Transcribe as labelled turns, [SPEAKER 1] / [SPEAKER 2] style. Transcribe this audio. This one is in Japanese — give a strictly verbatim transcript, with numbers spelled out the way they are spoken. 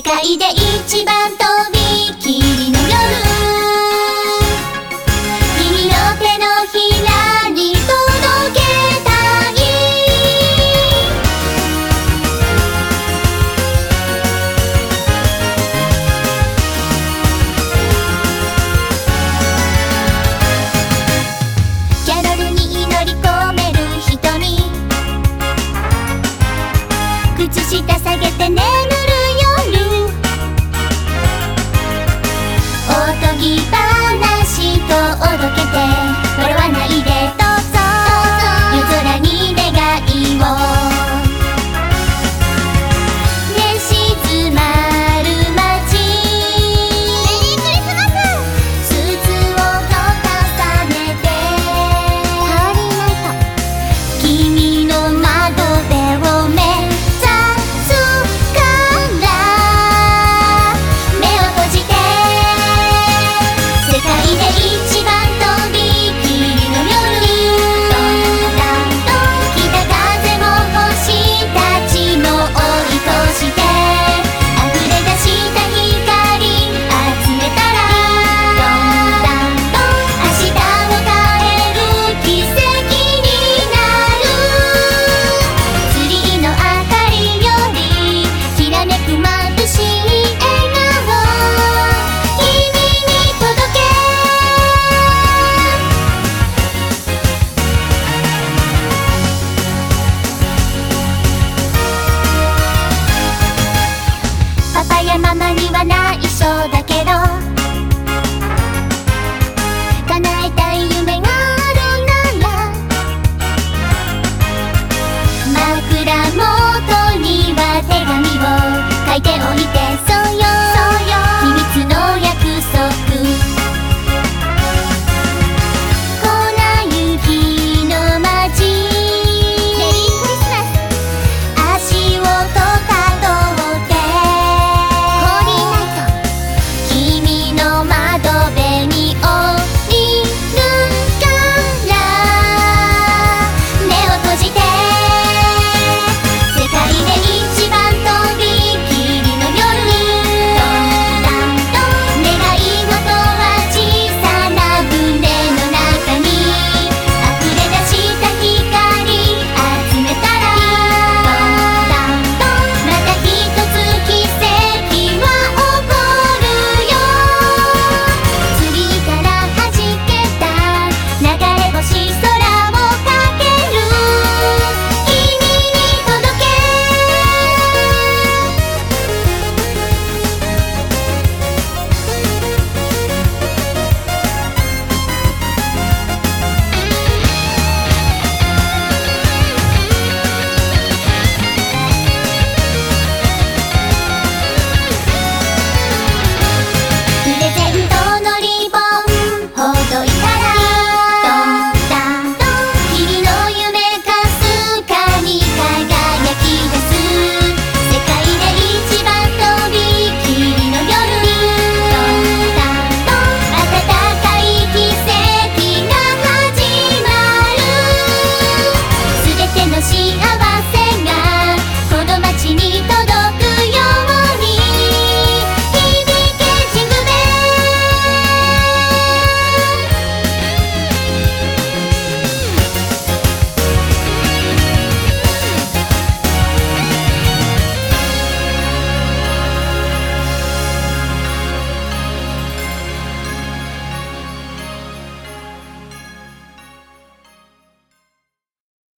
[SPEAKER 1] 界で一番とびきりの夜、君の手のひらに届けたい。キャロルに祈り込める瞳、靴下下げて眠る夜、おとぎ話とおどけて笑わないでどうぞ、夜空に願いをね、静まる街、メリークリスマス、鈴を重ねてハリーナイト、君の窓辺を目ママには内緒だけど